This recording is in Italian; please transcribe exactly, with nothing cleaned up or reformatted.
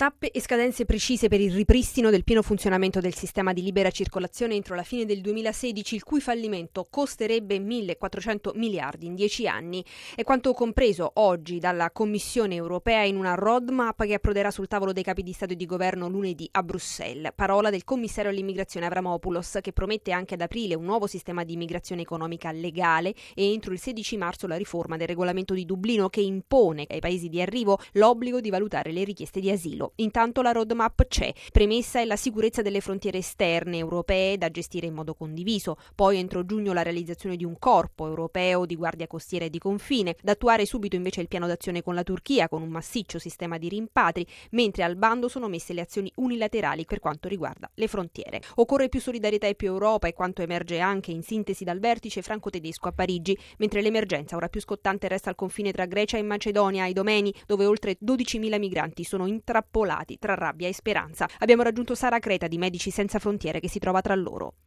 Tappe e scadenze precise per il ripristino del pieno funzionamento del sistema di libera circolazione entro la fine del duemilasedici, il cui fallimento costerebbe millequattrocento miliardi in dieci anni. È quanto compreso oggi dalla Commissione europea in una roadmap che approderà sul tavolo dei capi di Stato e di Governo lunedì a Bruxelles. Parola del commissario all'immigrazione Avramopoulos, che promette anche ad aprile un nuovo sistema di immigrazione economica legale e entro il sedici marzo la riforma del regolamento di Dublino, che impone ai paesi di arrivo l'obbligo di valutare le richieste di asilo. Intanto la roadmap c'è. Premessa è la sicurezza delle frontiere esterne europee da gestire in modo condiviso. Poi entro giugno la realizzazione di un corpo europeo di guardia costiera e di confine. Da attuare subito invece il piano d'azione con la Turchia, con un massiccio sistema di rimpatri, mentre al bando sono messe le azioni unilaterali per quanto riguarda le frontiere. Occorre più solidarietà e più Europa, è quanto emerge anche in sintesi dal vertice franco-tedesco a Parigi, mentre l'emergenza ora più scottante resta al confine tra Grecia e Macedonia, ai Domeni, dove oltre dodicimila migranti sono intrappolati tra rabbia e speranza. Abbiamo raggiunto Sara Creta di Medici Senza Frontiere, che si trova tra loro.